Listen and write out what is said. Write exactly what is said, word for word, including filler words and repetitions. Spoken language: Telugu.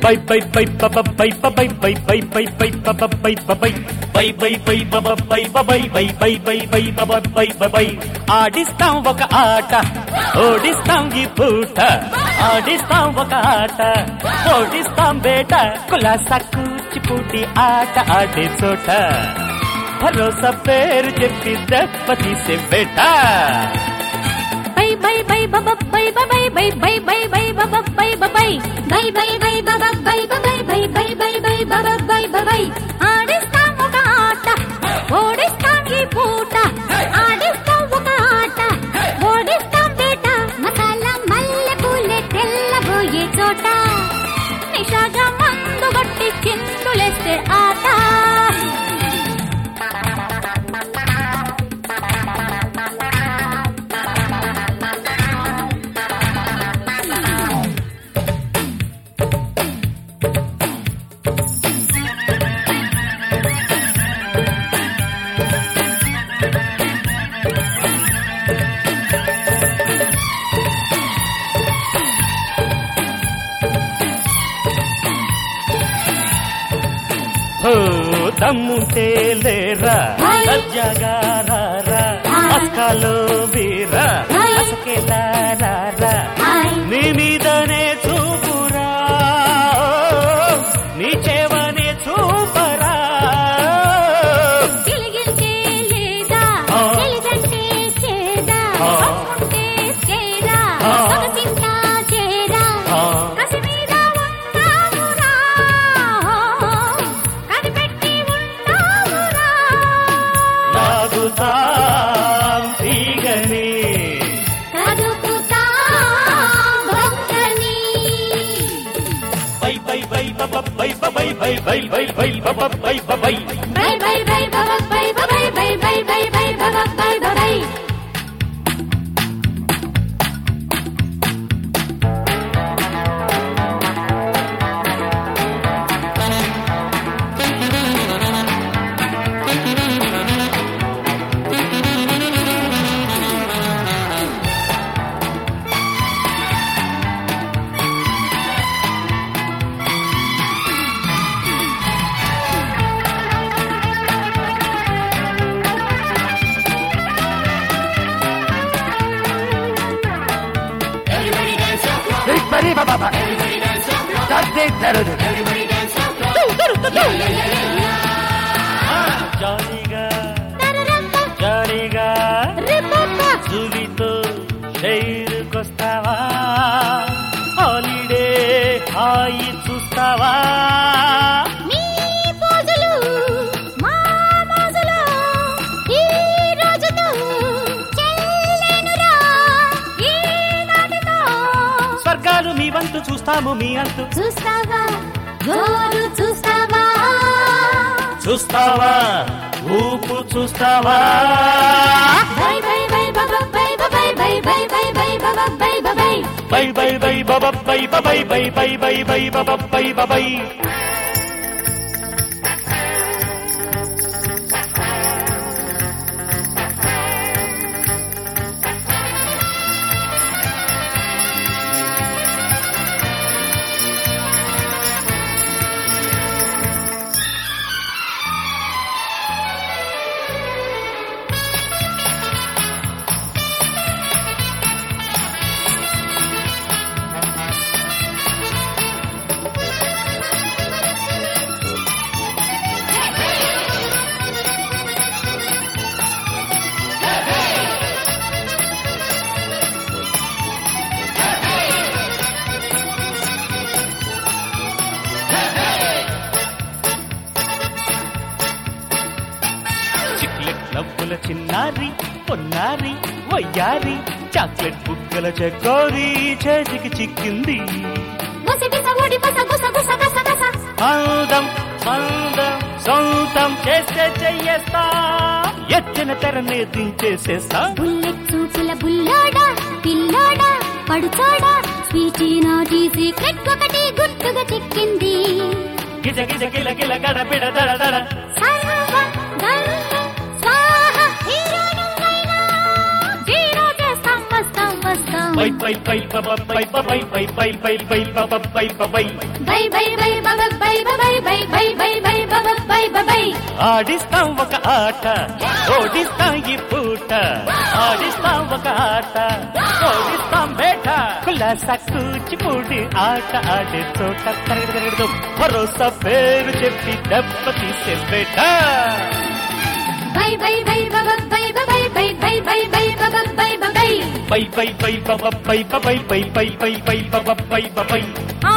బై బై బై బబ బై బై బై బై బై బై బబ బై బై బై బై బై బబ బై బై బై బై బై బై బబ బై బై ఆడిస్తాం ఒక ఆట ఓడిస్తాం ఈ పూట ఆడిస్తాం ఒక ఆట ఓడిస్తాం బేట కులాసా కూచిపూడి ఆట ఆడే చోట భరోసా పేరు చెప్పి దెబ్బ తీసే బేట బై బై బై బబ బై బై బై బై బై బై బబ బై బై బై బై బై బబ బై బై బై బై బై బై బబ బై బై ఆడిస్తాం ఒక ఆట ఓడిస్తాం ఈ పూట ఆడిస్తాం ఒక ఆట ఓడిస్తాం బేట మసాలా మల్లె పూలే తెల్లబోయే చోట నిషాగా మందు గట్టి చిందులేస్తే ఆట దమ్ముంటే లేరా సజ్జగా రారా అక్కలో వీరా అసకేలా రారా నీ మీదనే చూపురా నీ చేవనే చూపరా తిలిగింటే లేదా తెలిదంటే చేదా అమ్ముంటే చేదా సగసింటా చేదా కసి మీద ఉన్నావురా కనిపెట్టి ఉన్నావురా లాగుతాం తీగని కదుపుతాం భక్తని బై బై బై బై బై బై బై బై బై బై బై బై బై బై బై బై బబ బై బై బై బై బై బై బబ బై బై జాలిగా జాలిగా జూలితో షైరుకొస్తావా హాలిడే హాయి చూస్తావా మీ పోజులు మా మోజులు ఈ రోజుతో చెల్లెనురా ఈ నాటితో స్వర్గాలు మీ వంతు చూస్తాము మీ అంతు చూస్తావా జోరు చూస్తావా చూస్తావా ఊపు చూస్తావా బై బై బై బబ బై బై బై బై బై బై బబ బై బై బై బై బై బబ బై బై బై బై బై బై బబ బై బై నవ్వుల చిన్నారి పొన్నారి వయ్యారి చాక్లెట్ బుగ్గల చకోరి చేతికి చిక్కింది అందం అందం సొంతం చేస్తే చెయ్యేస్తా ఎత్తిన తెరనే దించేసేస్తా బుల్లెట్ చూపుల బుల్లోడా పిల్లోడా పడుచోడా స్వీటీ నాటి సీక్రెట్ ఒకటి గుర్తుగా చిక్కింది గిజ గిజ గిల గిల గడబిడ దడ దడ సర్వం గర్వం స్వాహ హీరో నువ్వైనా జీరో చేస్తాం వస్తాం వస్తాం బై బై బై బబ బై బై బై బై బై బై బబ బై బై బై బై బై బబ బై బై బై బై బై బై బబ బై బై ఆడిస్తాం ఒక ఆట ఓడిస్తాం ఈ పూట ఆడిస్తాం ఒక ఆట ఓడిస్తాం బేట కులాసా కూచిపూడి ఆట ఆడే చోట తరగదు భరోసా పేరు చెప్పి దెబ్బ తీసే బేట బై బై బై బబ బై బై బై బై బై బై బబ బై బై బై బై బై బబ బై బై బై బై బై బై బబ బై బై